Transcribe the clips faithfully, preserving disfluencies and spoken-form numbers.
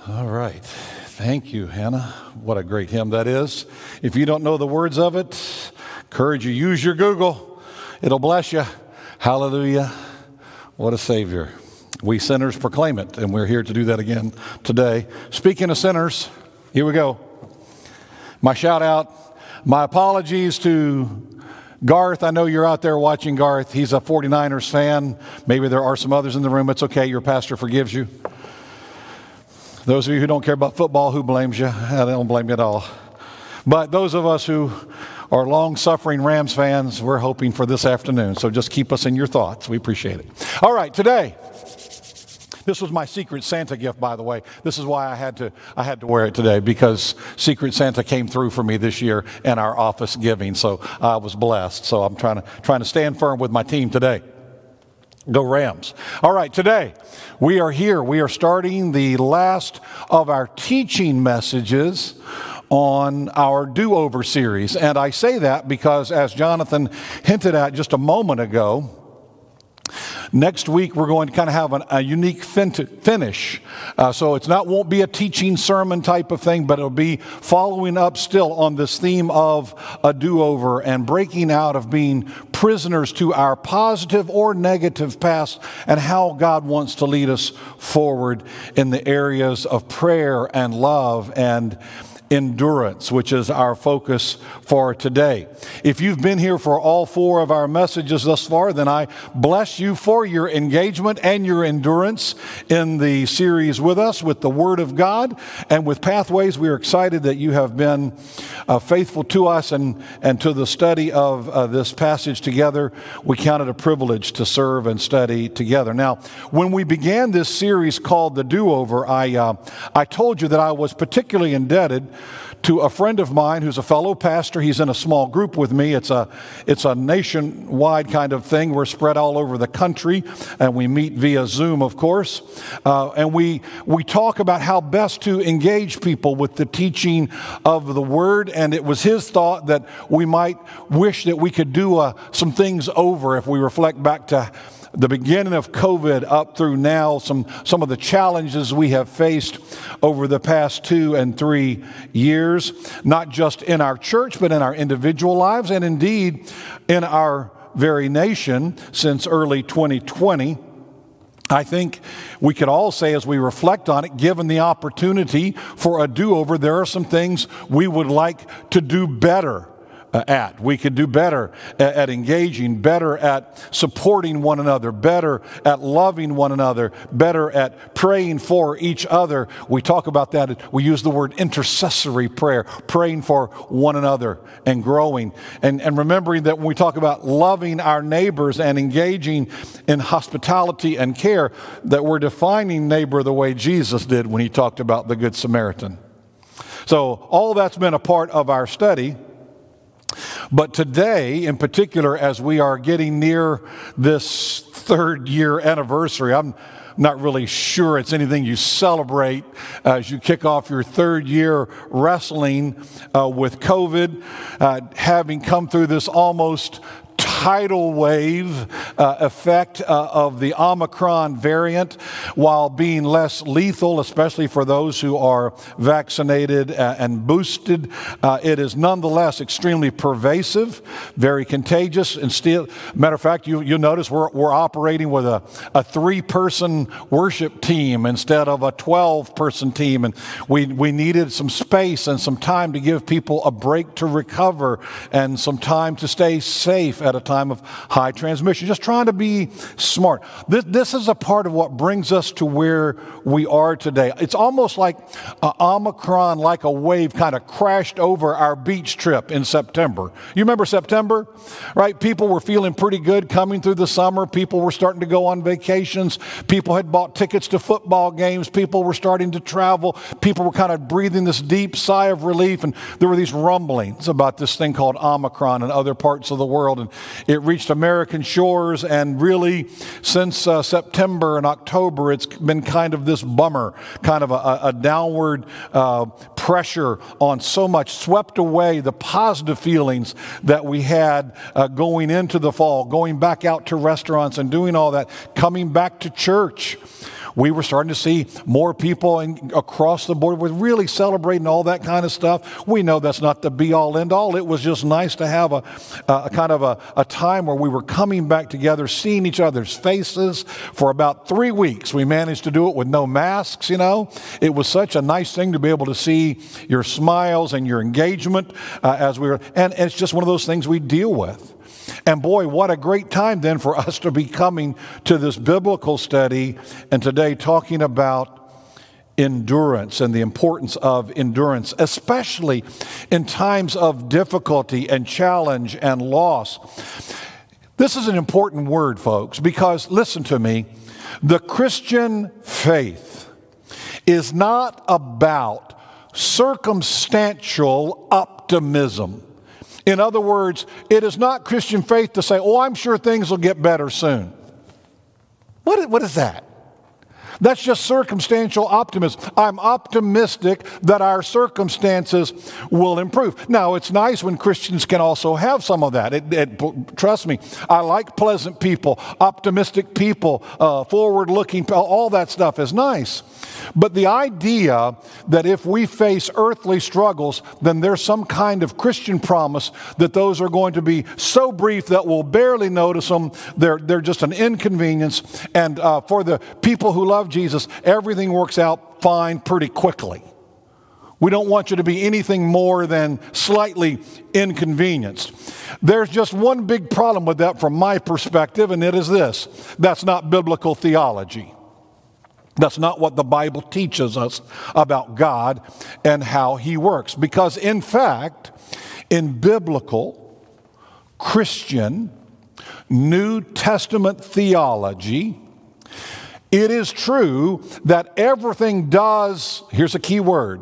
All right. Thank you, Hannah. What a great hymn that is. If you don't know the words of it, encourage you, use your Google. It'll bless you. Hallelujah. What a Savior. We sinners proclaim it, and we're here to do that again today. Speaking of sinners, here we go. My shout out, my apologies to Garth. I know you're out there watching Garth. He's a forty-niners fan. Maybe there are some others in the room. It's okay. Your pastor forgives you. Those of you who don't care about football, who blames you? I don't blame you at all. But those of us who are long-suffering Rams fans, we're hoping for this afternoon. So just keep us in your thoughts. We appreciate it. All right, today, this was my Secret Santa gift, by the way. This is why I had to I had to wear it today, because Secret Santa came through for me this year in our office giving. So I was blessed. So I'm trying to trying to stand firm with my team today. Go Rams. All right, today we are here. We are starting the last of our teaching messages on our do-over series. And I say that because, as Jonathan hinted at just a moment ago, next week we're going to kind of have an, a unique fin- finish. Uh, so it's not won't be a teaching sermon type of thing, but it'll be following up still on this theme of a do-over and breaking out of being prisoners to our positive or negative past, and how God wants to lead us forward in the areas of prayer and love and endurance, which is our focus for today. If you've been here for all four of our messages thus far, then I bless you for your engagement and your endurance in the series with us, with the Word of God, and with Pathways. We are excited that you have been uh, faithful to us and, and to the study of uh, this passage together. We count it a privilege to serve and study together. Now, when we began this series called The Do-Over, I, uh, I told you that I was particularly indebted to a friend of mine who's a fellow pastor. He's in a small group with me. It's a it's a nationwide kind of thing. We're spread all over the country, and we meet via Zoom, of course. Uh, and we we talk about how best to engage people with the teaching of the Word. And it was his thought that we might wish that we could do uh, some things over if we reflect back to the beginning of COVID up through now, some, some of the challenges we have faced over the past two and three years, not just in our church, but in our individual lives, and indeed in our very nation since early twenty twenty. I think we could all say, as we reflect on it, given the opportunity for a do-over, there are some things we would like to do better at. We could do better at, at engaging, better at supporting one another, better at loving one another, better at praying for each other. We talk about that. We use the word intercessory prayer, praying for one another and growing. And, and remembering that when we talk about loving our neighbors and engaging in hospitality and care, that we're defining neighbor the way Jesus did when he talked about the Good Samaritan. So all that's been a part of our study. But today, in particular, as we are getting near this third year anniversary, I'm not really sure it's anything you celebrate as you kick off your third year wrestling uh, with COVID, uh, having come through this almost tidal wave uh, effect uh, of the Omicron variant, while being less lethal, especially for those who are vaccinated uh, and boosted. Uh, it is nonetheless extremely pervasive, very contagious, and still, matter of fact, you, you'll notice we're, we're operating with a, a three-person worship team instead of a twelve-person team, and we, we needed some space and some time to give people a break to recover and some time to stay safe at a time of high transmission. Just trying to be smart. This, this is a part of what brings us to where we are today. It's almost like uh, Omicron, like a wave, kind of crashed over our beach trip in September. You remember September, right? People were feeling pretty good coming through the summer. People were starting to go on vacations. People had bought tickets to football games. People were starting to travel. People were kind of breathing this deep sigh of relief, and there were these rumblings about this thing called Omicron in other parts of the world, and it reached American shores, and really since uh, September and October, it's been kind of this bummer, kind of a, a downward uh, pressure on so much, swept away the positive feelings that we had uh, going into the fall, going back out to restaurants and doing all that, coming back to church. We were starting to see more people in, across the board with really celebrating all that kind of stuff. We know that's not the be-all, end-all. It was just nice to have a, a kind of a, a time where we were coming back together, seeing each other's faces for about three weeks. We managed to do it with no masks, you know. It was such a nice thing to be able to see your smiles and your engagement uh, as we were, and it's just one of those things we deal with. And boy, what a great time then for us to be coming to this biblical study and today talking about endurance and the importance of endurance, especially in times of difficulty and challenge and loss. This is an important word, folks, because listen to me, the Christian faith is not about circumstantial optimism. In other words, it is not Christian faith to say, oh, I'm sure things will get better soon. What is, what is that? That's just circumstantial optimism. I'm optimistic that our circumstances will improve. Now, it's nice when Christians can also have some of that. It, it, trust me, I like pleasant people, optimistic people, uh, forward-looking, all that stuff is nice. But the idea that if we face earthly struggles, then there's some kind of Christian promise that those are going to be so brief that we'll barely notice them. They're, they're just an inconvenience. And uh, for the people who love Jesus, everything works out fine pretty quickly. We don't want you to be anything more than slightly inconvenienced. There's just one big problem with that from my perspective, and it is this. That's not biblical theology. That's not what the Bible teaches us about God and how He works. Because in fact, in biblical, Christian, New Testament theology, it is true that everything does, here's a key word,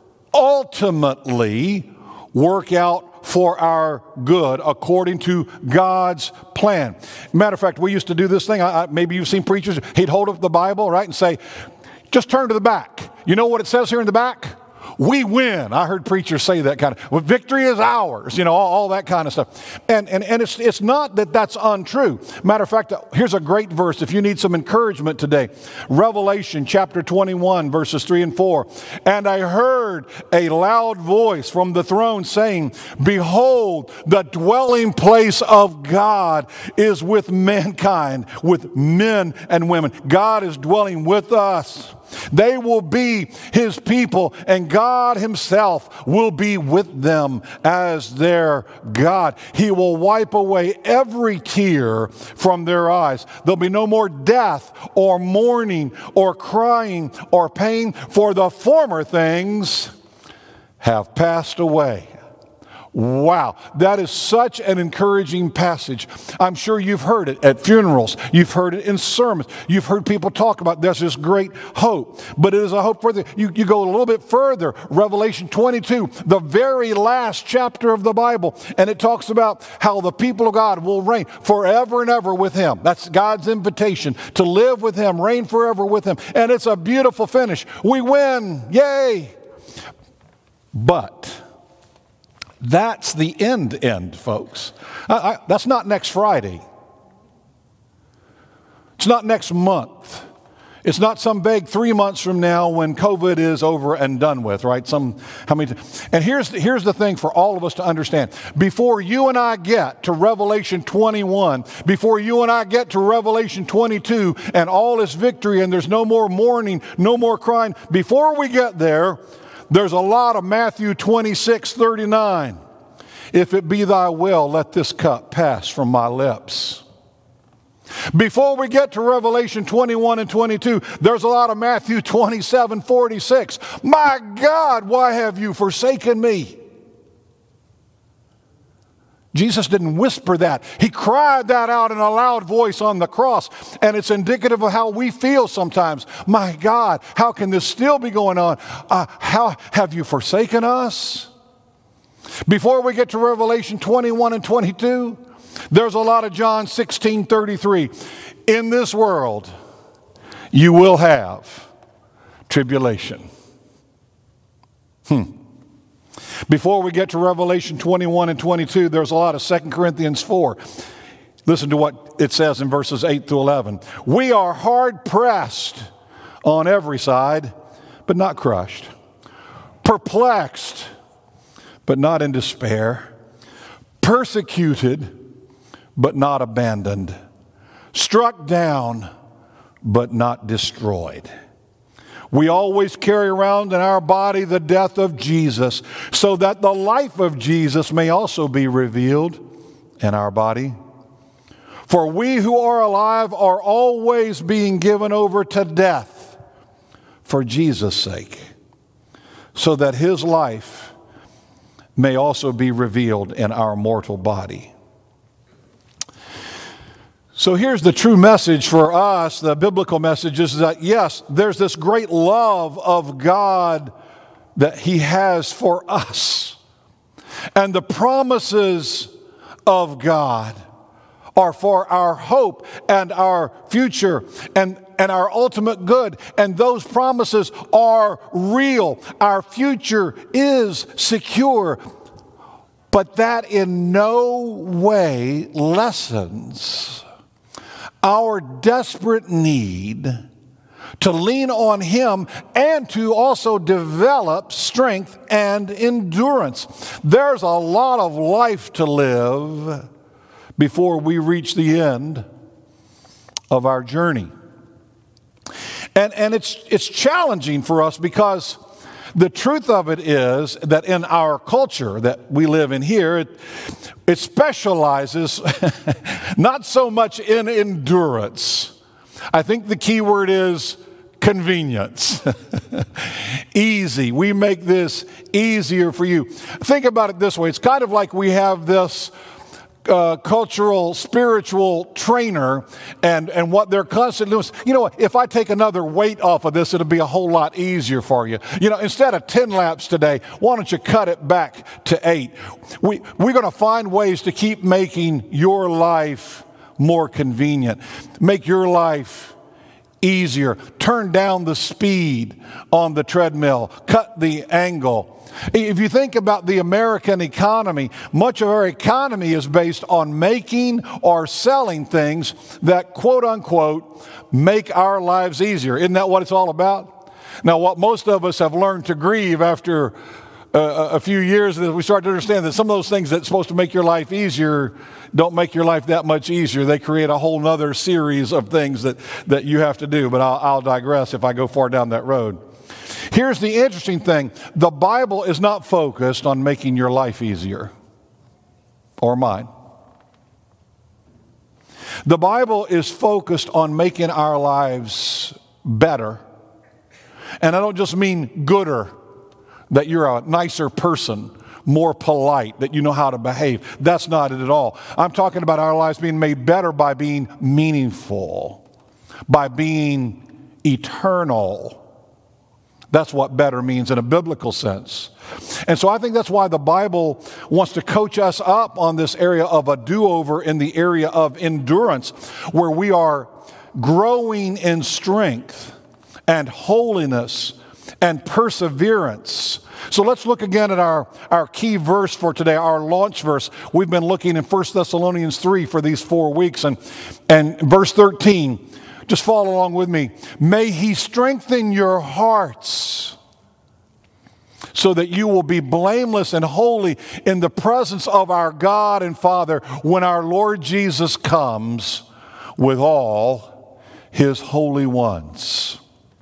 ultimately work out for our good according to God's plan. Matter of fact, we used to do this thing. I, I, maybe you've seen preachers. He'd hold up the Bible, right, and say, just turn to the back. You know what it says here in the back? We win. I heard preachers say that kind of, well, victory is ours, you know, all, all that kind of stuff. And, and, and it's, it's not that that's untrue. Matter of fact, here's a great verse if you need some encouragement today. Revelation chapter twenty-one, verses three and four. And I heard a loud voice from the throne saying, behold, the dwelling place of God is with mankind, with men and women. God is dwelling with us. They will be His people, and God Himself will be with them as their God. He will wipe away every tear from their eyes. There'll be no more death or mourning or crying or pain, for the former things have passed away. Wow, that is such an encouraging passage. I'm sure you've heard it at funerals. You've heard it in sermons. You've heard people talk about there's this great hope. But it is a hope for the, you, you go a little bit further. Revelation twenty-two, the very last chapter of the Bible. And it talks about how the people of God will reign forever and ever with Him. That's God's invitation to live with Him, reign forever with Him. And it's a beautiful finish. We win. Yay. But that's the end end, folks. I, I, that's not next Friday. It's not next month. It's not some vague three months from now when COVID is over and done with, right? Some, how many? And here's the, here's the thing for all of us to understand. Before you and I get to Revelation twenty-one, before you and I get to Revelation twenty-two, and all is victory, and there's no more mourning, no more crying. Before we get there, there's a lot of Matthew twenty-six thirty-nine. If it be thy will, let this cup pass from my lips. Before we get to Revelation twenty-one and twenty-two, there's a lot of Matthew twenty-seven forty-six. My God, why have you forsaken me? Jesus didn't whisper that. He cried that out in a loud voice on the cross. And it's indicative of how we feel sometimes. My God, how can this still be going on? Uh, how have you forsaken us? Before we get to Revelation twenty-one and twenty-two, there's a lot of John sixteen thirty-three. In this world, you will have tribulation. Hmm. Before we get to Revelation twenty-one and twenty-two, there's a lot of Second Corinthians four. Listen to what it says in verses eight through eleven. We are hard pressed, on every side, but not crushed, perplexed, but not in despair, persecuted, but not abandoned, struck down, but not destroyed. We always carry around in our body the death of Jesus, so that the life of Jesus may also be revealed in our body. For we who are alive are always being given over to death for Jesus' sake, so that his life may also be revealed in our mortal body. So here's the true message for us. The biblical message is that, yes, there's this great love of God that he has for us. And the promises of God are for our hope and our future and, and our ultimate good. And those promises are real. Our future is secure. But that in no way lessens our desperate need to lean on him and to also develop strength and endurance. There's a lot of life to live before we reach the end of our journey. And, and it's, it's challenging for us because the truth of it is that in our culture that we live in here, it, it specializes not so much in endurance. I think the key word is convenience. Easy. We make this easier for you. Think about it this way. It's kind of like we have this Uh, cultural, spiritual trainer, and, and what they're constantly doing is, you know what, if I take another weight off of this, it'll be a whole lot easier for you. You know, instead of ten laps today, why don't you cut it back to eight? We, we're going to find ways to keep making your life more convenient, make your life easier, turn down the speed on the treadmill, cut the angle. If you think about the American economy, much of our economy is based on making or selling things that, quote unquote, make our lives easier. Isn't that what it's all about? Now, what most of us have learned to grieve after uh, a few years is we start to understand that some of those things that's supposed to make your life easier don't make your life that much easier. They create a whole nother series of things that, that you have to do, but I'll, I'll digress if I go far down that road. Here's the interesting thing. The Bible is not focused on making your life easier or mine. The Bible is focused on making our lives better. And I don't just mean gooder, that you're a nicer person, more polite, that you know how to behave. That's not it at all. I'm talking about our lives being made better by being meaningful, by being eternal. That's what better means in a biblical sense. And so I think that's why the Bible wants to coach us up on this area of a do-over in the area of endurance, where we are growing in strength and holiness and perseverance. So let's look again at our, our key verse for today, our launch verse. We've been looking in First Thessalonians three for these four weeks. And, and verse thirteen, just follow along with me. May he strengthen your hearts so that you will be blameless and holy in the presence of our God and Father when our Lord Jesus comes with all his holy ones.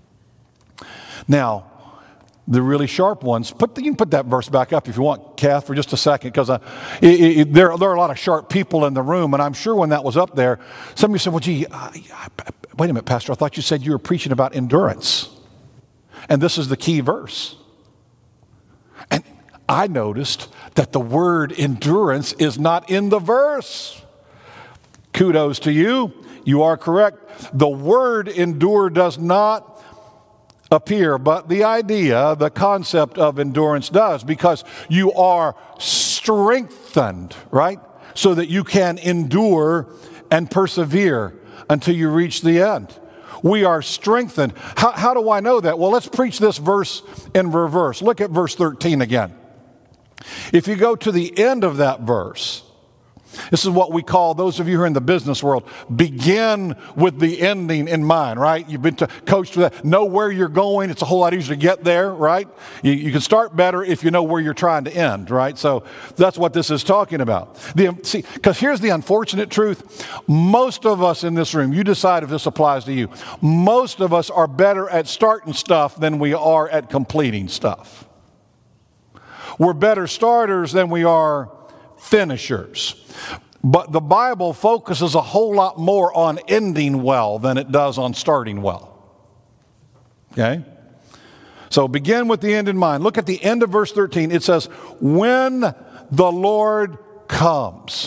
Now, the really sharp ones, put the, you can put that verse back up if you want, Kath, for just a second, because there, there are a lot of sharp people in the room, and I'm sure when that was up there, some of you said, well, gee, I, I, wait a minute, Pastor, I thought you said you were preaching about endurance. And this is the key verse. And I noticed that the word endurance is not in the verse. Kudos to you. You are correct. The word endure does not appear, but the idea, the concept of endurance does, because you are strengthened, right? So that you can endure and persevere until you reach the end. We are strengthened. How, how do I know that? Well, let's preach this verse in reverse. Look at verse thirteen again. If you go to the end of that verse, This is what we call, those of you who are in the business world, begin with the ending in mind, right? You've been to, coached with that. Know where you're going. It's a whole lot easier to get there, right? You, you can start better if you know where you're trying to end, right? So that's what this is talking about. The, see, because here's the unfortunate truth. Most of us in this room, you decide if this applies to you, most of us are better at starting stuff than we are at completing stuff. We're better starters than we are finishers. But the Bible focuses a whole lot more on ending well than it does on starting well. Okay? So begin with the end in mind. Look at the end of verse thirteen. It says, when the Lord comes.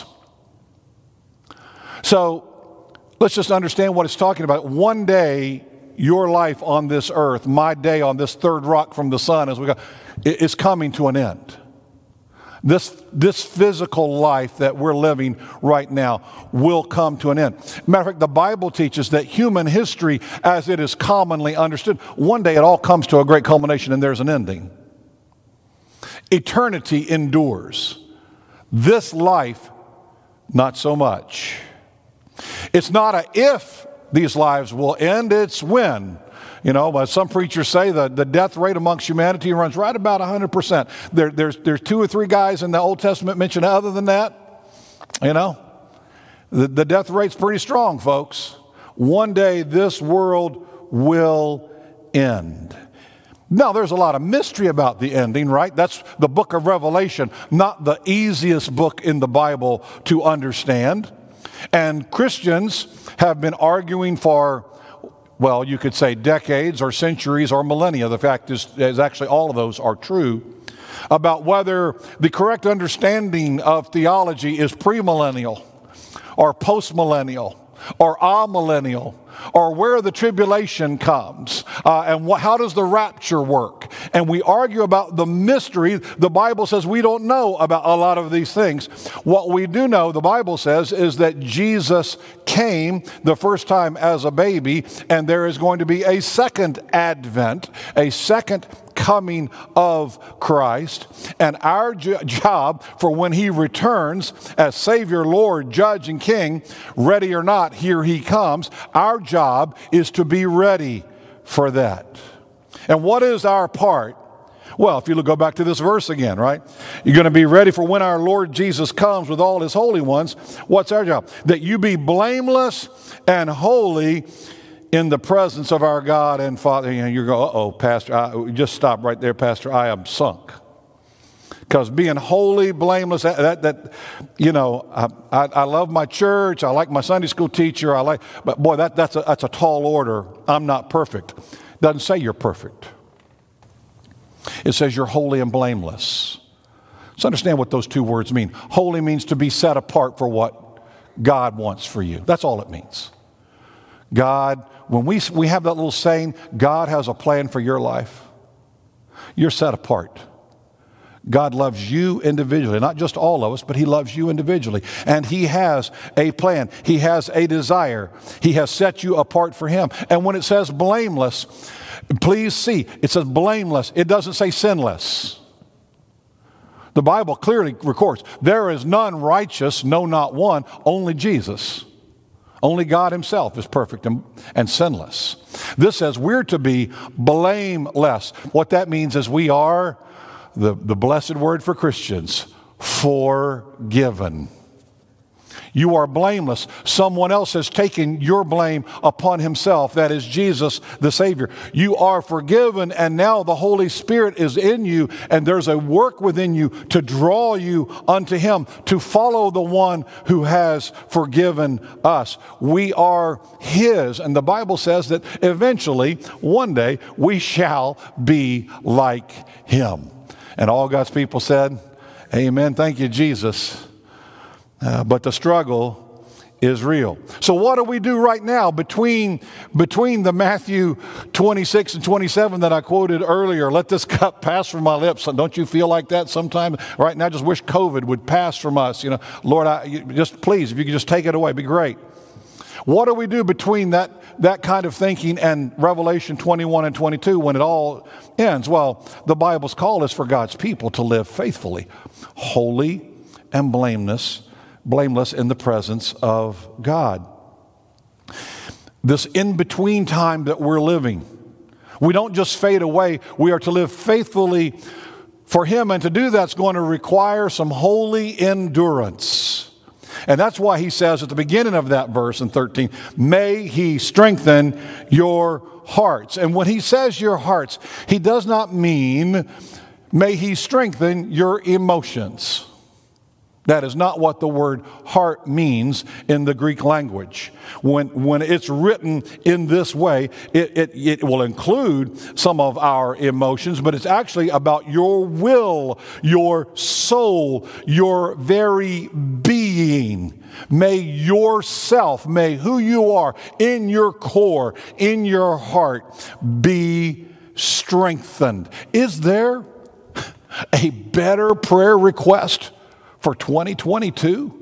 So let's just understand what it's talking about. One day, your life on this earth, my day on this third rock from the sun as we go, is coming to an end. This, this physical life that we're living right now will come to an end. Matter of fact, the Bible teaches that human history, as it is commonly understood, one day it all comes to a great culmination and there's an ending. Eternity endures. This life, not so much. It's not a if these lives will end, it's when. You know, as some preachers say, the, the death rate amongst humanity runs right about one hundred percent. There, there's, there's two or three guys in the Old Testament mentioned other than that. You know, the, the death rate's pretty strong, folks. One day this world will end. Now, there's a lot of mystery about the ending, right? That's the book of Revelation, not the easiest book in the Bible to understand. And Christians have been arguing for, well, you could say decades or centuries or millennia. The fact is, is actually all of those are true, about whether the correct understanding of theology is premillennial or postmillennial or amillennial, or where the tribulation comes, uh, and wh- how does the rapture work? And we argue about the mystery. The Bible says we don't know about a lot of these things. What we do know, the Bible says, is that Jesus came the first time as a baby, and there is going to be a second advent, a second coming of Christ. And our jo- job for when he returns as Savior, Lord, Judge, and King, ready or not, here he comes. Our job is to be ready for that. And what is our part? Well, if you go back to this verse again, right? You're going to be ready for when our Lord Jesus comes with all his holy ones. What's our job? That you be blameless and holy in the presence of our God and Father. You know, you go, uh-oh, Pastor, I, just stop right there, Pastor, I am sunk. Because being holy, blameless, that, that, that you know, I, I, I love my church, I like my Sunday school teacher, I like, but boy, that, that's, a, that's a tall order. I'm not perfect. Doesn't say you're perfect. It says you're holy and blameless. Let's understand what those two words mean. Holy means to be set apart for what God wants for you. That's all it means. God, when we, we have that little saying, God has a plan for your life, you're set apart. God loves you individually, not just all of us, but he loves you individually. And he has a plan. He has a desire. He has set you apart for him. And when it says blameless, please see, it says blameless. It doesn't say sinless. The Bible clearly records, there is none righteous, no, not one, only Jesus. Only God himself is perfect and, and sinless. This says we're to be blameless. What that means is we are, the, the blessed word for Christians, forgiven. You are blameless. Someone else has taken your blame upon himself. That is Jesus, the Savior. You are forgiven, and now the Holy Spirit is in you, and there's a work within you to draw you unto him, to follow the one who has forgiven us. We are his, and the Bible says that eventually, one day, we shall be like him. And all God's people said, amen. Thank you, Jesus. Uh, but the struggle is real. So what do we do right now between, between the Matthew twenty-six and twenty-seven that I quoted earlier? Let this cup pass from my lips. Don't you feel like that sometimes? Right now, I just wish COVID would pass from us. You know, Lord, I, you, just please, if you could just take it away, it'd be great. What do we do between that, that kind of thinking and Revelation twenty-one and twenty-two when it all ends? Well, the Bible's call is for God's people to live faithfully, holy and blameless blameless in the presence of God. This in-between time that we're living, we don't just fade away. We are to live faithfully for Him, and to do that's going to require some holy endurance. And that's why he says at the beginning of that verse in thirteen, may He strengthen your hearts. And when he says your hearts, he does not mean may He strengthen your emotions. That is not what the word heart means in the Greek language. When, when it's written in this way, it, it, it will include some of our emotions, but it's actually about your will, your soul, your very being. May yourself, may who you are in your core, in your heart, be strengthened. Is there a better prayer request for twenty twenty-two?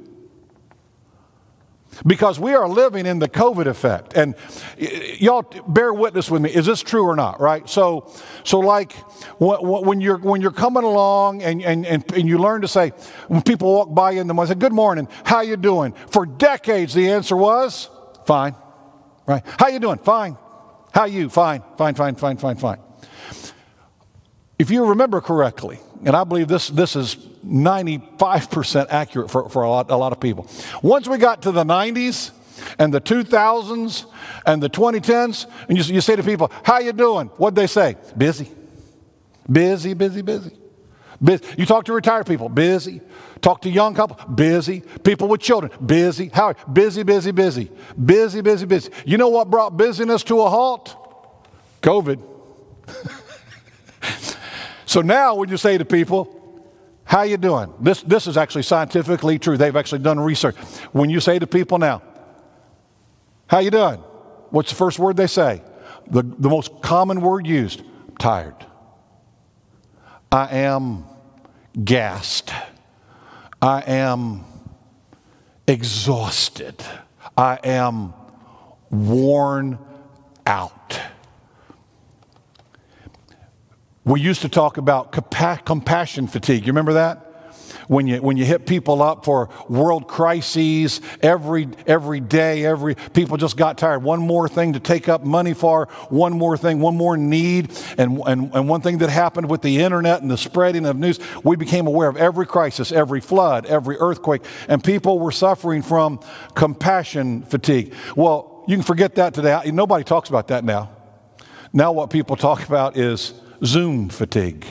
Because we are living in the COVID effect. And y'all bear witness with me. Is this true or not, right? So so like when you're when you're coming along and, and, and, and you learn to say, when people walk by you in the morning, say, good morning, how you doing? For decades the answer was, fine. Right? How you doing? Fine. How you? Fine. Fine, fine, fine, fine, fine. If you remember correctly, and I believe this, this is ninety-five percent accurate for, for a lot, a lot of people. Once we got to the nineties and the two thousands and the twenty tens, and you, you say to people, how you doing? What'd they say? Busy. Busy, busy, busy. busy. You talk to retired people, busy. Talk to young couple, busy. People with children, busy. How? Busy, busy, busy. Busy, busy, busy. You know what brought busyness to a halt? COVID. So now when you say to people, how you doing? This, this is actually scientifically true. They've actually done research. When you say to people now, how you doing? What's the first word they say? The, the most common word used, tired. I am gassed. I am exhausted. I am worn out. We used to talk about compa- compassion fatigue. You remember that? When you when you hit people up for world crises every every day, every people just got tired. One more thing to take up money for, one more thing, one more need, and and and one thing that happened with the internet and the spreading of news, we became aware of every crisis, every flood, every earthquake, and people were suffering from compassion fatigue. Well, you can forget that today. Nobody talks about that now. Now what people talk about is Zoom fatigue.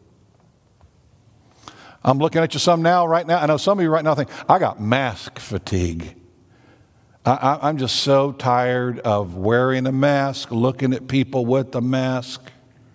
I'm looking at you some now, right now. I know some of you right now think, I got mask fatigue. I, I, I'm just so tired of wearing a mask, looking at people with a mask.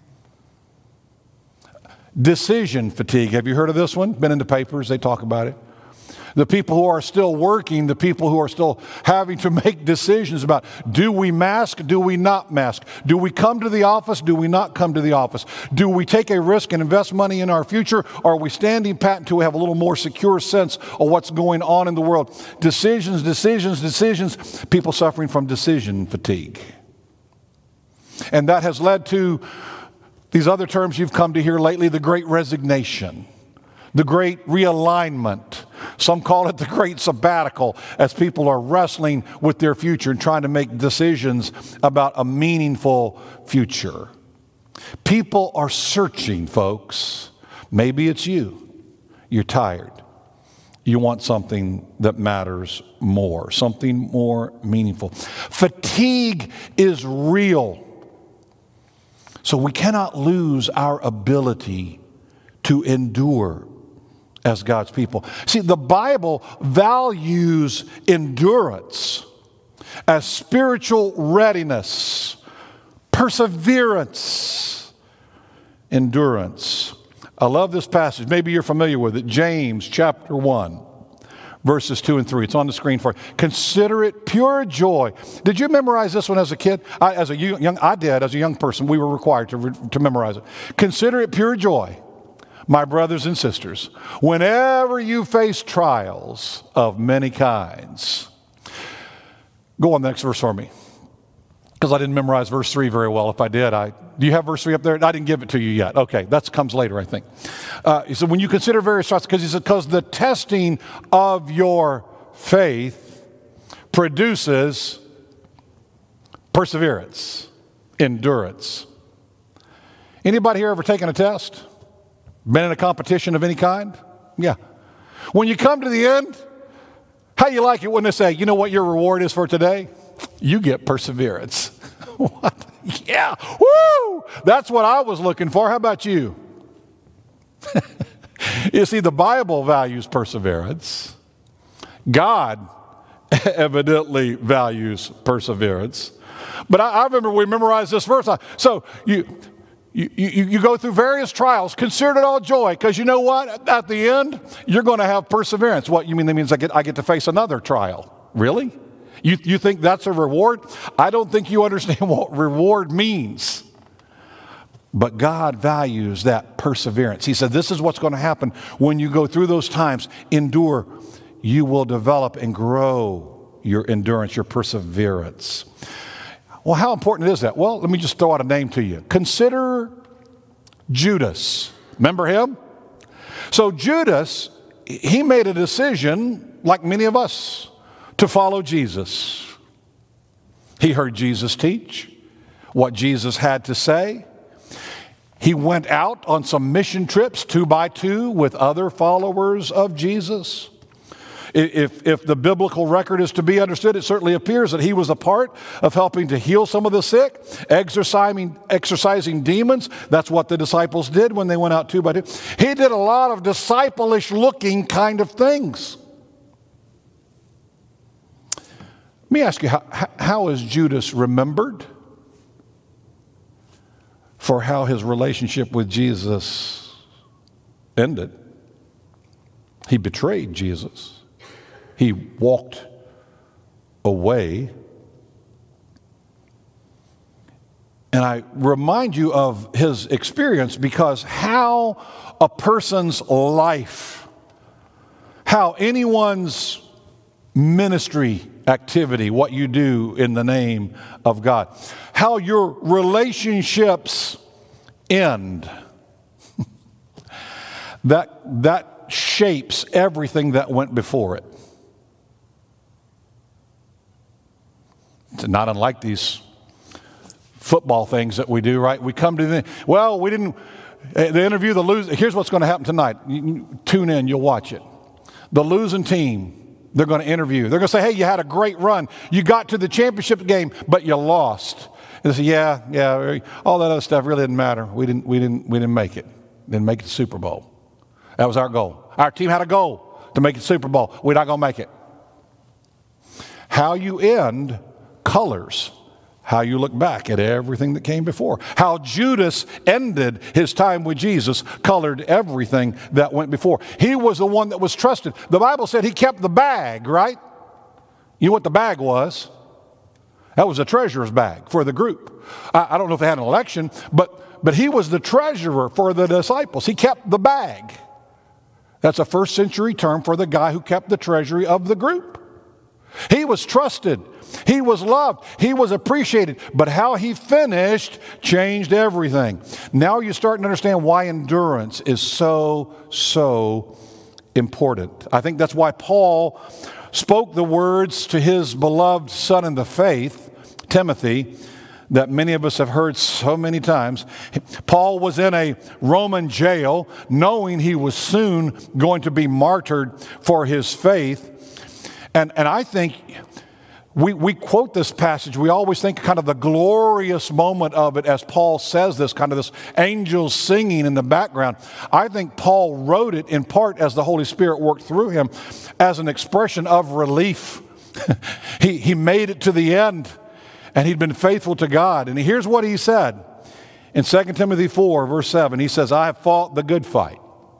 Decision fatigue. Have you heard of this one? Been in the papers, they talk about it. The people who are still working, the people who are still having to make decisions about, do we mask, do we not mask? Do we come to the office, do we not come to the office? Do we take a risk and invest money in our future, or are we standing pat until we have a little more secure sense of what's going on in the world? Decisions, decisions, decisions, people suffering from decision fatigue. And that has led to these other terms you've come to hear lately, the great resignation, the great realignment. Some call it the great sabbatical, as people are wrestling with their future and trying to make decisions about a meaningful future. People are searching, folks. Maybe it's you. You're tired. You want something that matters more, something more meaningful. Fatigue is real. So we cannot lose our ability to endure as God's people. See, the Bible values endurance as spiritual readiness, perseverance, endurance. I love this passage. Maybe you're familiar with it. James chapter one, verses two and three. It's on the screen for you. Consider it pure joy. Did you memorize this one as a kid? I, as a young, I did. As a young person, we were required to, to memorize it. Consider it pure joy, my brothers and sisters, whenever you face trials of many kinds. Go on the next verse for me, because I didn't memorize verse three very well. If I did, I do you have verse three up there? I didn't give it to you yet. Okay, that comes later, I think. Uh, he said, when you consider various trials, because he said, because the testing of your faith produces perseverance, endurance. Anybody here ever taken a test? Been in a competition of any kind? Yeah. When you come to the end, how you like it when they say, you know what your reward is for today? You get perseverance. What? Yeah. Woo! That's what I was looking for. How about you? You see, the Bible values perseverance. God evidently values perseverance. But I, I remember we memorized this verse. So you, you, you, you go through various trials. Consider it all joy, because you know what? At the end, you're going to have perseverance. What, you mean that means I get, I get to face another trial? Really? You, you think that's a reward? I don't think you understand what reward means. But God values that perseverance. He said, this is what's going to happen when you go through those times. Endure. You will develop and grow your endurance, your perseverance. Well, how important is that? Well, let me just throw out a name to you. Consider Judas. Remember him? So Judas, he made a decision, like many of us, to follow Jesus. He heard Jesus teach, what Jesus had to say. He went out on some mission trips, two by two, with other followers of Jesus. If, if the biblical record is to be understood, it certainly appears that he was a part of helping to heal some of the sick, exorcising, exorcising demons. That's what the disciples did when they went out two by two. He did a lot of disciple-ish looking kind of things. Let me ask you, how, how is Judas remembered for how his relationship with Jesus ended? He betrayed Jesus. He walked away. And I remind you of his experience because how a person's life, how anyone's ministry activity, what you do in the name of God, how your relationships end, that, that shapes everything that went before it. It's not unlike these football things that we do, right? We come to the, well, we didn't, they interview the loser. Here's what's going to happen tonight. You, you tune in, you'll watch it. The losing team, they're going to interview. They're going to say, hey, you had a great run. You got to the championship game, but you lost. And they say, yeah, yeah, all that other stuff really didn't matter. We didn't, we didn't, we didn't make it. Didn't make it to the Super Bowl. That was our goal. Our team had a goal to make it to the Super Bowl. We're not going to make it. How you end colors how you look back at everything that came before. How Judas ended his time with Jesus colored everything that went before. He was the one that was trusted. The Bible said he kept the bag, right? You know what the bag was? That was a treasurer's bag for the group. I, I don't know if they had an election, but, but he was the treasurer for the disciples. He kept the bag. That's a first century term for the guy who kept the treasury of the group. He was trusted. He was loved. He was appreciated. But how he finished changed everything. Now you're starting to understand why endurance is so, so important. I think that's why Paul spoke the words to his beloved son in the faith, Timothy, that many of us have heard so many times. Paul was in a Roman jail, knowing he was soon going to be martyred for his faith. And, and I think we, we quote this passage, we always think kind of the glorious moment of it as Paul says this, kind of this angels singing in the background. I think Paul wrote it in part as the Holy Spirit worked through him as an expression of relief. he, he made it to the end, and he'd been faithful to God. And here's what he said in Second Timothy four, verse seven. He says, I have fought the good fight.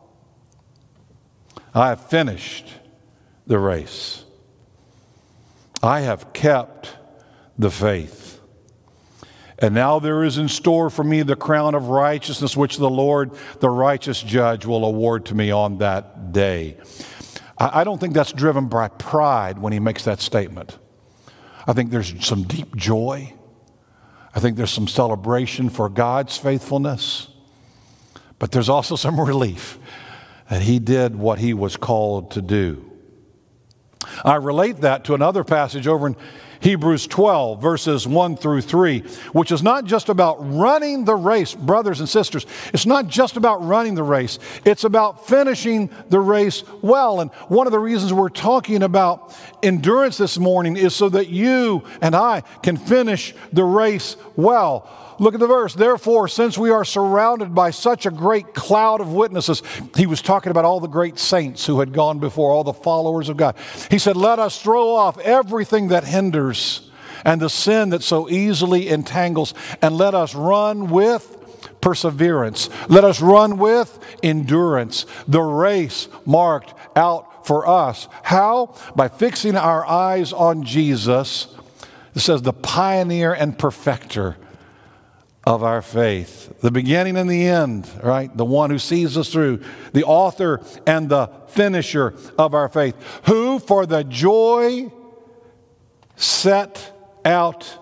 I have finished the race. I have kept the faith. And now there is in store for me the crown of righteousness, which the Lord, the righteous judge, will award to me on that day. I don't think that's driven by pride when he makes that statement. I think there's some deep joy. I think there's some celebration for God's faithfulness. But there's also some relief that he did what he was called to do. I relate that to another passage over in Hebrews twelve, verses one through three, which is not just about running the race, brothers and sisters. It's not just about running the race. It's about finishing the race well. And one of the reasons we're talking about endurance this morning is so that you and I can finish the race well. Look at the verse. Therefore, since we are surrounded by such a great cloud of witnesses, he was talking about all the great saints who had gone before, all the followers of God. He said, let us throw off everything that hinders and the sin that so easily entangles, and let us run with perseverance. Let us run with endurance the race marked out for us. How? By fixing our eyes on Jesus. It says the pioneer and perfecter of our faith, the beginning and the end, right? The one who sees us through, the author and the finisher of our faith, who for the joy set out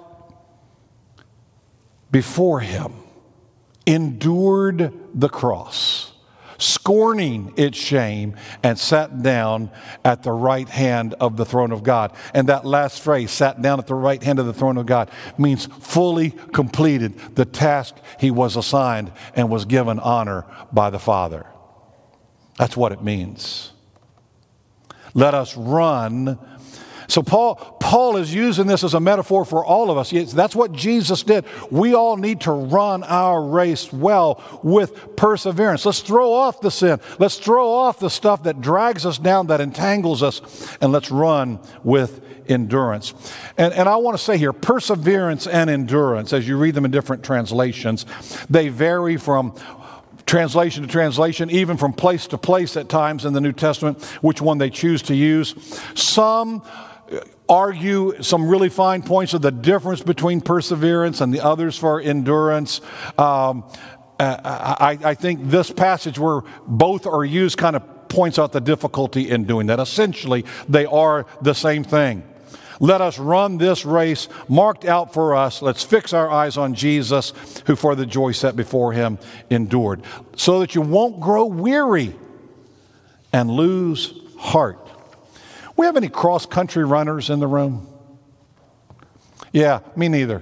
before him endured the cross, scorning its shame, and sat down at the right hand of the throne of God. And that last phrase, sat down at the right hand of the throne of God, means fully completed the task he was assigned and was given honor by the Father. That's what it means. Let us run. So Paul, Paul is using this as a metaphor for all of us. That's what Jesus did. We all need to run our race well with perseverance. Let's throw off the sin. Let's throw off the stuff that drags us down, that entangles us, and let's run with endurance. And, and I want to say here, perseverance and endurance, as you read them in different translations, they vary from translation to translation, even from place to place at times in the New Testament, which one they choose to use. Some argue some really fine points of the difference between perseverance and the others for endurance. Um, I, I think this passage where both are used kind of points out the difficulty in doing that. Essentially, they are the same thing. Let us run this race marked out for us. Let's fix our eyes on Jesus, who for the joy set before him endured, so that you won't grow weary and lose heart. We have any cross-country runners in the room? Yeah, me neither.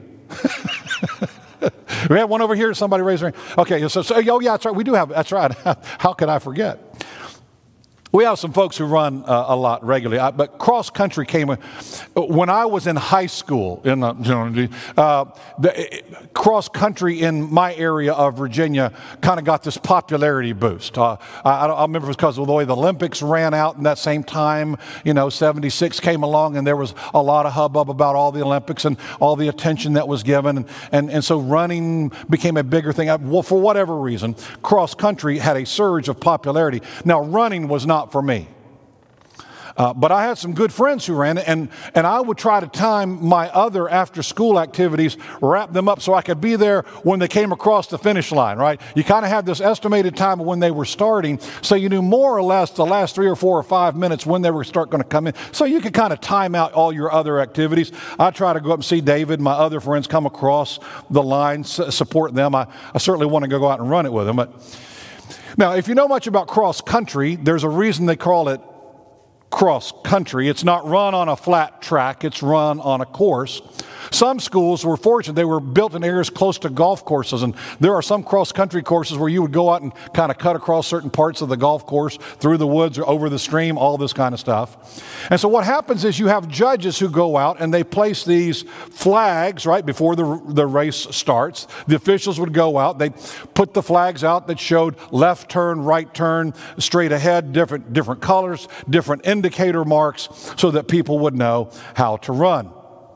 We have one over here. Somebody raise their hand. Okay, so, so oh yeah, that's right. We do have. That's right. How could I forget? We have some folks who run uh, a lot regularly, I, but cross country came when I was in high school. In the, you know, uh, the, cross country in my area of Virginia kind of got this popularity boost. Uh, I, I remember it was because of the way the Olympics ran out in that same time. You know, seventy-six came along, and there was a lot of hubbub about all the Olympics and all the attention that was given, and and, and so running became a bigger thing. I, well, for whatever reason, cross country had a surge of popularity. Now, running was not for me. Uh, but I had some good friends who ran it, and, and I would try to time my other after-school activities, wrap them up so I could be there when they came across the finish line, right? You kind of had this estimated time of when they were starting, so you knew more or less the last three or four or five minutes when they were start going to come in, so you could kind of time out all your other activities. I try to go up and see David, my other friends come across the line, s- support them. I, I certainly want to go out and run it with them. But now, if you know much about cross-country, there's a reason they call it cross country. It's not run on a flat track, it's run on a course. Some schools were fortunate. They were built in areas close to golf courses, and there are some cross-country courses where you would go out and kind of cut across certain parts of the golf course, through the woods or over the stream, all this kind of stuff. And so what happens is you have judges who go out and they place these flags right before the, the race starts. The officials would go out, they'd put the flags out that showed left turn, right turn, straight ahead, different, different colors, different indicator marks, so that people would know how to run.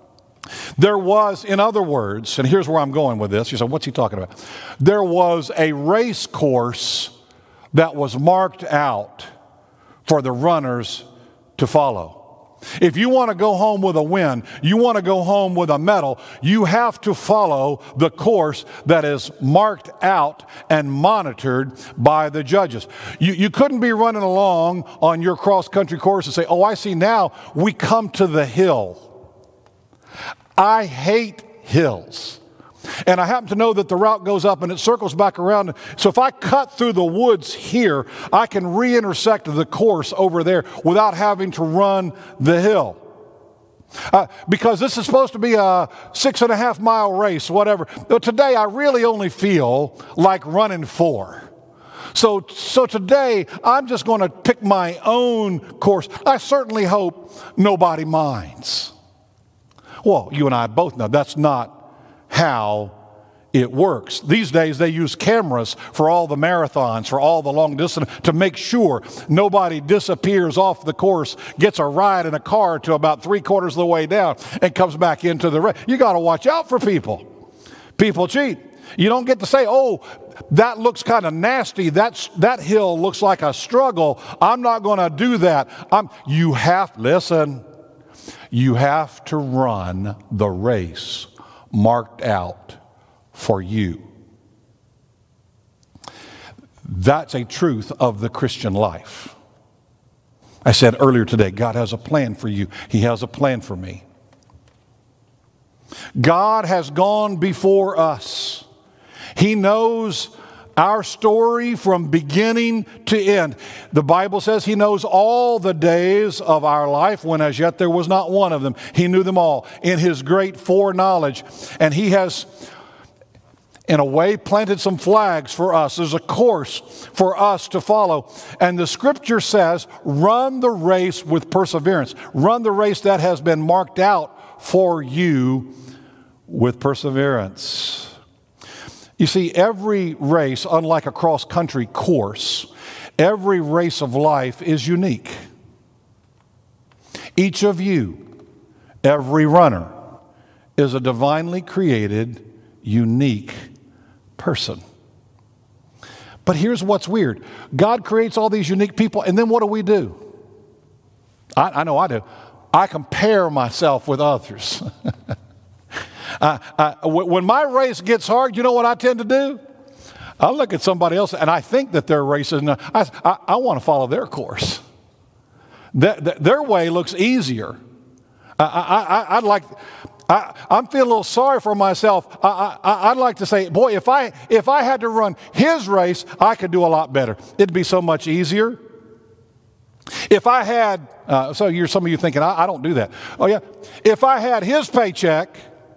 There was, in other words, and here's where I'm going with this. You say, what's he talking about? There was a race course that was marked out for the runners to follow. If you want to go home with a win, you want to go home with a medal, you have to follow the course that is marked out and monitored by the judges. You, you couldn't be running along on your cross-country course and say, oh, I see now we come to the hill. I hate hills. And I happen to know that the route goes up and it circles back around. So if I cut through the woods here, I can re-intersect the course over there without having to run the hill. Uh, because this is supposed to be a six and a half mile race, whatever. But today I really only feel like running four. So, so today I'm just going to pick my own course. I certainly hope nobody minds. Well, you and I both know that's not how it works. These days they use cameras for all the marathons, for all the long distance, to make sure nobody disappears off the course, gets a ride in a car to about three quarters of the way down and comes back into the race. You got to watch out for people. People cheat. You don't get to say, oh, that looks kind of nasty. That's, that hill looks like a struggle. I'm not going to do that. I'm, you have, listen, you have to run the race marked out for you. That's a truth of the Christian life. I said earlier today, God has a plan for you. He has a plan for me. God has gone before us. He knows our story from beginning to end. The Bible says He knows all the days of our life when as yet there was not one of them. He knew them all in His great foreknowledge. And He has, in a way, planted some flags for us. There's a course for us to follow. And the Scripture says, run the race with perseverance. Run the race that has been marked out for you with perseverance. You see, every race, unlike a cross-country course, every race of life is unique. Each of you, every runner, is a divinely created, unique person. But here's what's weird. God creates all these unique people, and then what do we do? I, I know I do. I compare myself with others. Uh, uh, when my race gets hard, you know what I tend to do? I look at somebody else and I think that their race is, I, I, I want to follow their course. Their, their way looks easier. I, I, I, I'd like, I, I'm feeling a little sorry for myself. I, I, I'd like to say, boy, if I, if I had to run his race, I could do a lot better. It'd be so much easier. If I had, uh, so you're some of you thinking, I, I don't do that. Oh yeah, if I had his paycheck,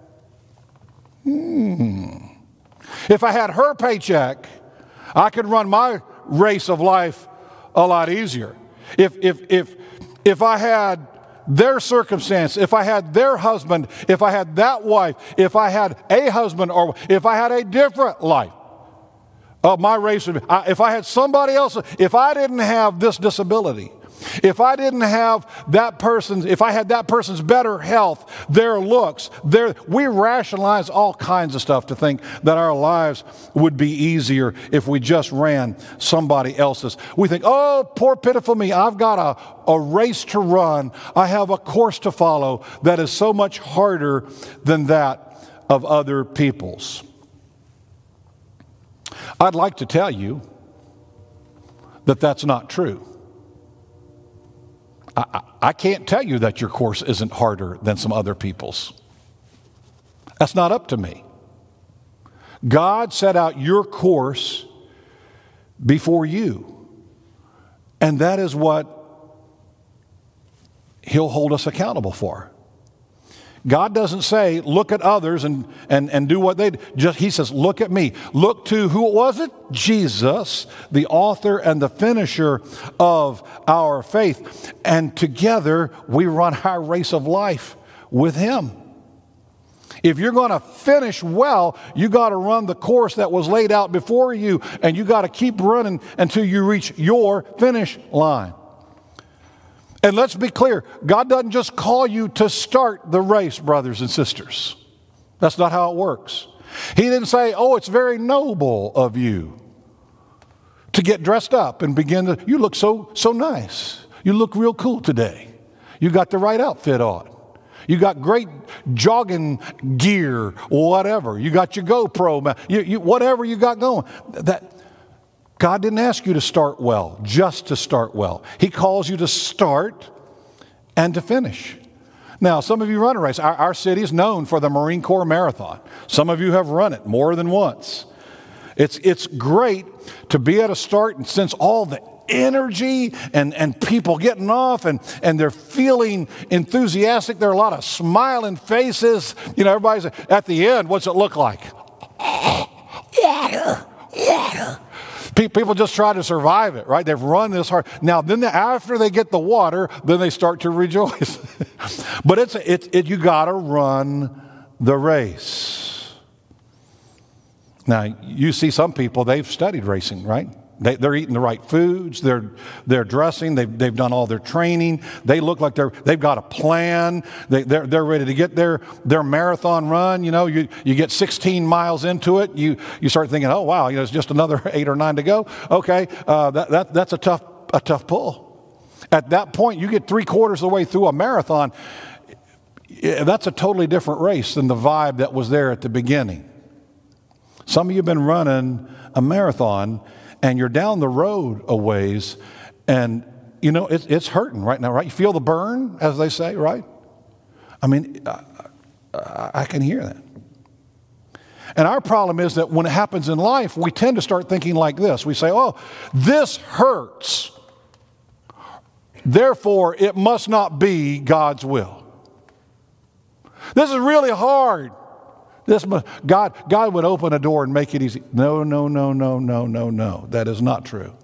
Hmm. If I had her paycheck, I could run my race of life a lot easier. If, if, if, if I had their circumstance, if I had their husband, if I had that wife, if I had a husband, or if I had a different life, uh, my race would be, I, if I had somebody else, if I didn't have this disability, if I didn't have that person's, if I had that person's better health, their looks, their, we rationalize all kinds of stuff to think that our lives would be easier if we just ran somebody else's. We think, oh, poor pitiful me, I've got a, a race to run. I have a course to follow that is so much harder than that of other people's. I'd like to tell you that that's not true. I, I can't tell you that your course isn't harder than some other people's. That's not up to me. God set out your course before you, and that is what He'll hold us accountable for. God doesn't say, look at others and, and, and do what they do. Just, He says, look at me. Look to, who was it? Jesus, the author and the finisher of our faith. And together we run our race of life with Him. If you're going to finish well, you got to run the course that was laid out before you, and you got to keep running until you reach your finish line. And let's be clear, God doesn't just call you to start the race, brothers and sisters. That's not how it works. He didn't say, oh, it's very noble of you to get dressed up and begin to, you look so, so nice. You look real cool today. You got the right outfit on. You got great jogging gear, whatever. You got your GoPro, you, you, whatever you got going. That, God didn't ask you to start well, just to start well. He calls you to start and to finish. Now, some of you run a race. Our, our city is known for the Marine Corps Marathon. Some of you have run it more than once. It's, it's great to be at a start and sense all the energy and, and people getting off and, and they're feeling enthusiastic. There are a lot of smiling faces. You know, everybody's at the end. What's it look like? Water, water. People just try to survive it, right? They've run this hard. Now, then after they get the water, then they start to rejoice. But it's, it's it, you got to run the race. Now, you see some people, they've studied racing, right? They, they're eating the right foods. They're they're dressing. They've they've done all their training. They look like they're they've got a plan. They they're they're ready to get their their marathon run. You know, you you get sixteen miles into it. You you start thinking, oh wow, you know, it's just another eight or nine to go. Okay, uh, that that that's a tough a tough pull. At that point, you get three quarters of the way through a marathon. That's a totally different race than the vibe that was there at the beginning. Some of you have been running a marathon, and you're down the road a ways, and, you know, it's, it's hurting right now, right? You feel the burn, as they say, right? I mean, I, I can hear that. And our problem is that when it happens in life, we tend to start thinking like this. We say, oh, this hurts. Therefore, it must not be God's will. This is really hard. This God, God would open a door and make it easy. No, no, no, no, no, no, no. That is not true.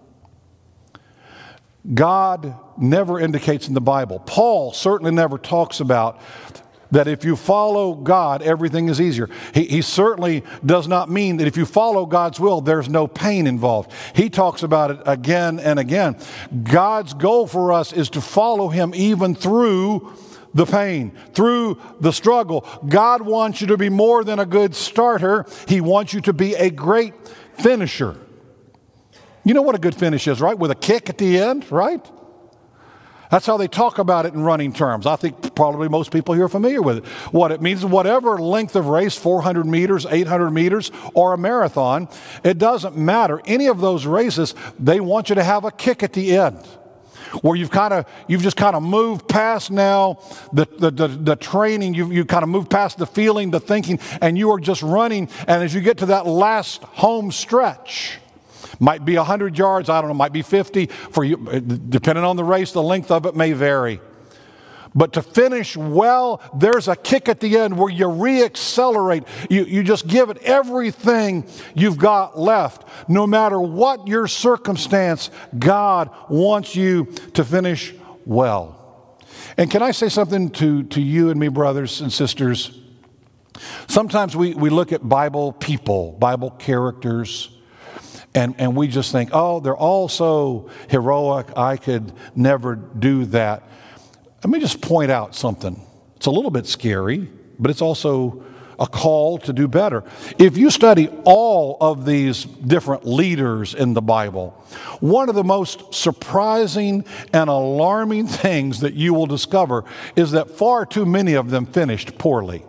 God never indicates in the Bible. Paul certainly never talks about that if you follow God, everything is easier. He, he certainly does not mean that if you follow God's will, there's no pain involved. He talks about it again and again. God's goal for us is to follow Him even through the pain, through the struggle. God wants you to be more than a good starter. He wants you to be a great finisher. You know what a good finish is, right? With a kick at the end, right? That's how they talk about it in running terms. I think probably most people here are familiar with it. What it means, whatever length of race, four hundred meters, eight hundred meters, or a marathon, it doesn't matter. Any of those races, they want you to have a kick at the end, where you've kind of you've just kind of moved past now the the, the, the training, you you kind of moved past the feeling, the thinking, and you are just running. And as you get to that last home stretch, might be one hundred yards, I don't know, might be fifty for you, depending on the race, the length of it may vary. But to finish well, there's a kick at the end where you re-accelerate. You, you just give it everything you've got left. No matter what your circumstance, God wants you to finish well. And can I say something to, to you and me, brothers and sisters? Sometimes we, we look at Bible people, Bible characters, and, and we just think, oh, they're all so heroic, I could never do that. Let me just point out something. It's a little bit scary, but it's also a call to do better. If you study all of these different leaders in the Bible, one of the most surprising and alarming things that you will discover is that far too many of them finished poorly.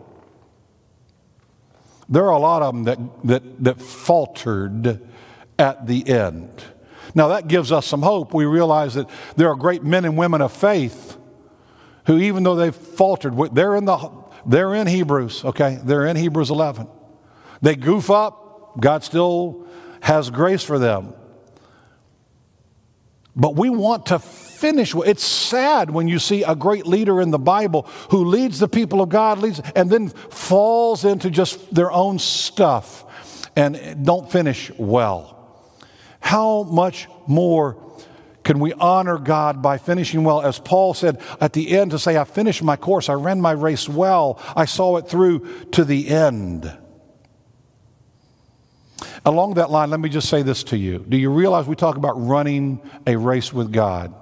There are a lot of them that, that, that faltered at the end. Now that gives us some hope. We realize that there are great men and women of faith who, even though they've faltered, they're in the they're in Hebrews, okay? They're in Hebrews eleven. They goof up, God still has grace for them. But we want to finish. It's sad when you see a great leader in the Bible who leads the people of God, leads, and then falls into just their own stuff and don't finish well. How much more can we honor God by finishing well? As Paul said at the end, to say, I finished my course, I ran my race well, I saw it through to the end. Along that line, let me just say this to you. Do you realize we talk about running a race with God?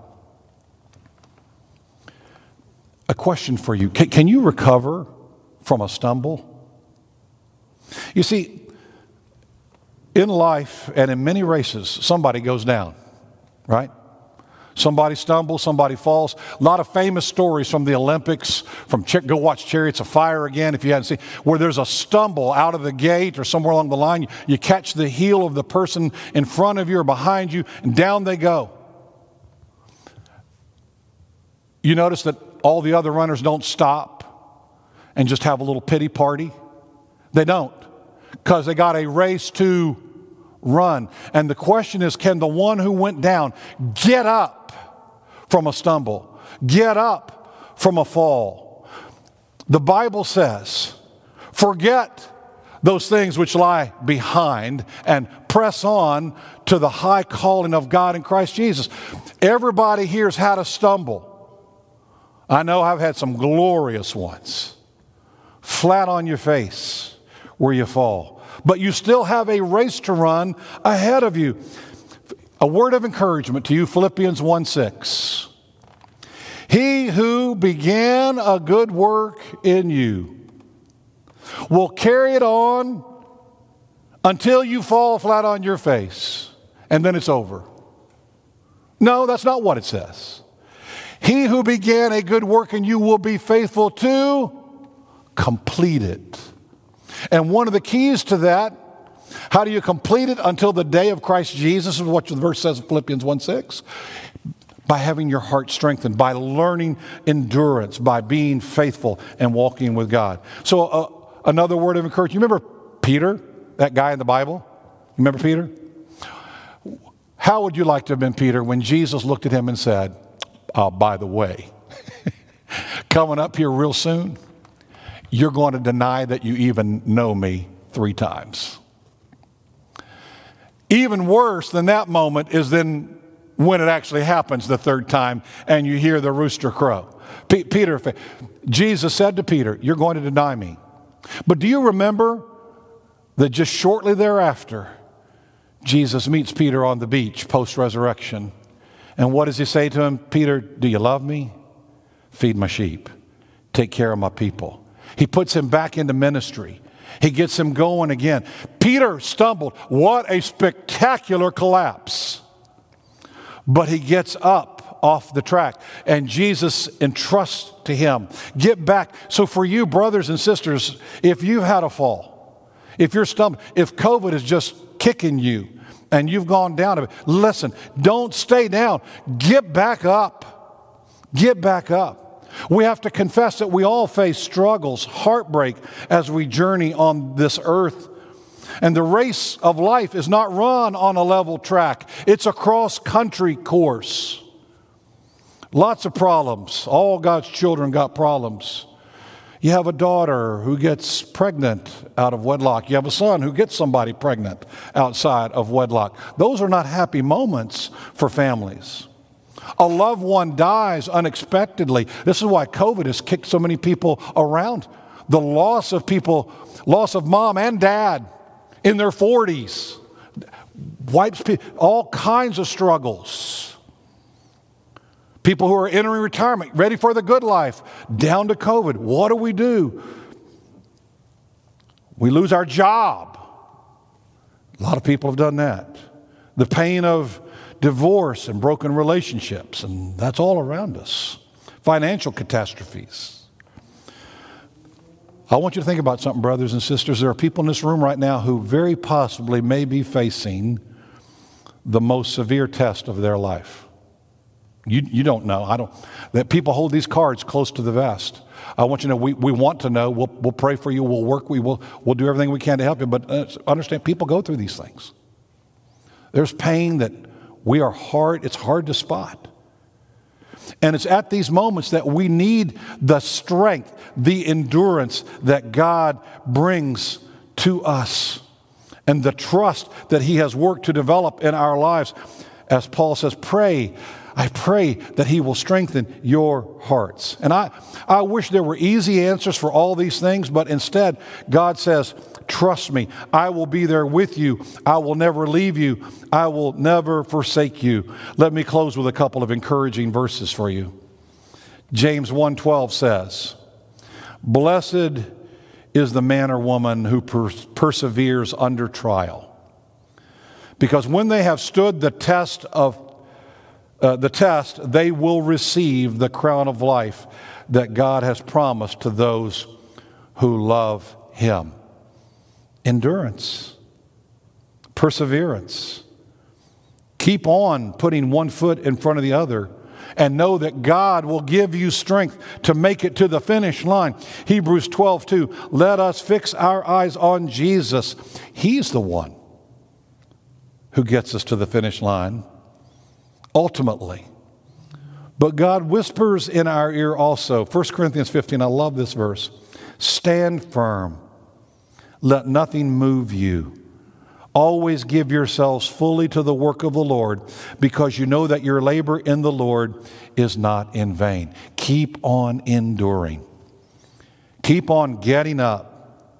A question for you. Can, can you recover from a stumble? You see, in life and in many races, somebody goes down, right? Somebody stumbles, somebody falls. A lot of famous stories from the Olympics, from go watch Chariots of Fire again if you haven't seen, where there's a stumble out of the gate or somewhere along the line. You, you catch the heel of the person in front of you or behind you, and down they go. You notice that all the other runners don't stop. and just have a little pity party. They don't, because they got a race to run. And the question is, can the one who went down get up from a stumble, get up from a fall? The Bible says, forget those things which lie behind and press on to the high calling of God in Christ Jesus. Everybody here's had a stumble. I know I've had some glorious ones. Flat on your face where you fall. But you still have a race to run ahead of you. A word of encouragement to you, Philippians one six. He who began a good work in you will carry it on until you fall flat on your face, and then it's over. No, that's not what it says. He who began a good work in you will be faithful to complete it. And one of the keys to that, how do you complete it until the day of Christ Jesus, is what the verse says in Philippians one six. By having your heart strengthened, by learning endurance, by being faithful and walking with God. So uh, another word of encouragement. You remember Peter, that guy in the Bible? You remember Peter? How would you like to have been Peter when Jesus looked at him and said, oh, by the way, coming up here real soon, you're going to deny that you even know me three times. Even worse than that moment is then when it actually happens the third time and you hear the rooster crow. P- Peter, Jesus said to Peter, you're going to deny me. But do you remember that just shortly thereafter, Jesus meets Peter on the beach post-resurrection. And what does he say to him? Peter, do you love me? Feed my sheep. Take care of my people. He puts him back into ministry. He gets him going again. Peter stumbled. What a spectacular collapse. But he gets up off the track, and Jesus entrusts to him, get back. So for you, brothers and sisters, if you've had a fall, if you're stumbling, if COVID is just kicking you and you've gone down a bit, listen, don't stay down. Get back up. Get back up. We have to confess that we all face struggles, heartbreak as we journey on this earth. And the race of life is not run on a level track. It's a cross-country course. Lots of problems. All God's children got problems. You have a daughter who gets pregnant out of wedlock. You have a son who gets somebody pregnant outside of wedlock. Those are not happy moments for families. A loved one dies unexpectedly. This is why COVID has kicked so many people around. The loss of people, loss of mom and dad in their forties, wipes people, all kinds of struggles. People who are entering retirement, ready for the good life, down to COVID. What do we do? We lose our job. A lot of people have done that. The pain of divorce and broken relationships, and that's all around us. Financial catastrophes. I want you to think about something, brothers and sisters. There are people in this room right now who very possibly may be facing the most severe test of their life. You, you don't know. I don't. That people hold these cards close to the vest. I want you to know we, we want to know. We'll, we'll pray for you. We'll work. We will we'll do everything we can to help you. But uh, understand, people go through these things. There's pain that we are hard. It's hard to spot. And it's at these moments that we need the strength, the endurance that God brings to us, and the trust that He has worked to develop in our lives. As Paul says, pray. I pray that He will strengthen your hearts. And I, I wish there were easy answers for all these things, but instead, God says, trust me. I will be there with you. I will never leave you. I will never forsake you. Let me close with a couple of encouraging verses for you. James one twelve says, blessed is the man or woman who per- perseveres under trial. Because when they have stood the test of Uh, the test, they will receive the crown of life that God has promised to those who love Him. Endurance, perseverance. Keep on putting one foot in front of the other and know that God will give you strength to make it to the finish line. Hebrews twelve two, let us fix our eyes on Jesus. He's the one who gets us to the finish line, ultimately. But God whispers in our ear also. First Corinthians fifteen, I love this verse. Stand firm. Let nothing move you. Always give yourselves fully to the work of the Lord, because you know that your labor in the Lord is not in vain. Keep on enduring. Keep on getting up.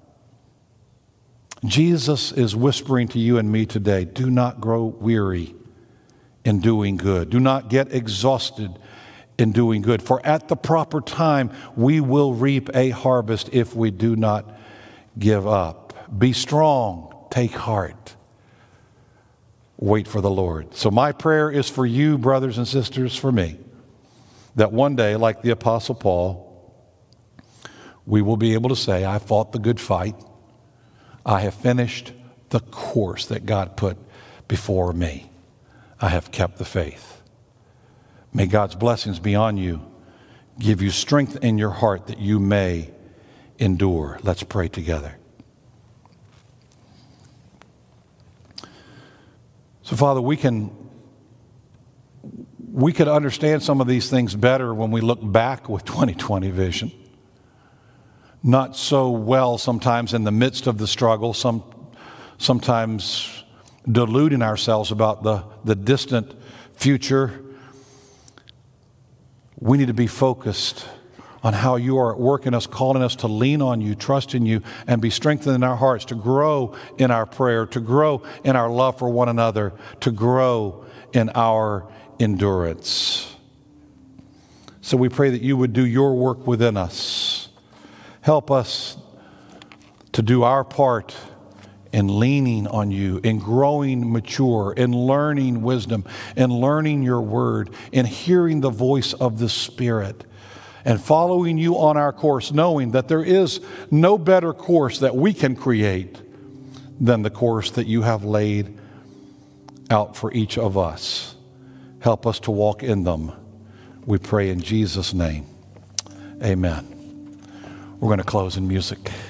Jesus is whispering to you and me today, do not grow weary in doing good. Do not get exhausted in doing good. For at the proper time, we will reap a harvest if we do not give up. Be strong. Take heart. Wait for the Lord. So my prayer is for you, brothers and sisters, for me, that one day, like the Apostle Paul, we will be able to say, I fought the good fight. I have finished the course that God put before me. I have kept the faith. May God's blessings be on you, give you strength in your heart that you may endure. Let's pray together. So, Father, we can we could understand some of these things better when we look back with twenty twenty vision. Not so well sometimes in the midst of the struggle, some sometimes deluding ourselves about the, the distant future. We need to be focused on how you are at work in us, calling us to lean on you, trust in you, and be strengthened in our hearts, to grow in our prayer, to grow in our love for one another, to grow in our endurance. So we pray that you would do your work within us. Help us to do our part in leaning on you, in growing mature, in learning wisdom, in learning your word, in hearing the voice of the Spirit, and following you on our course, knowing that there is no better course that we can create than the course that you have laid out for each of us. Help us to walk in them. We pray in Jesus' name. Amen. We're going to close in music.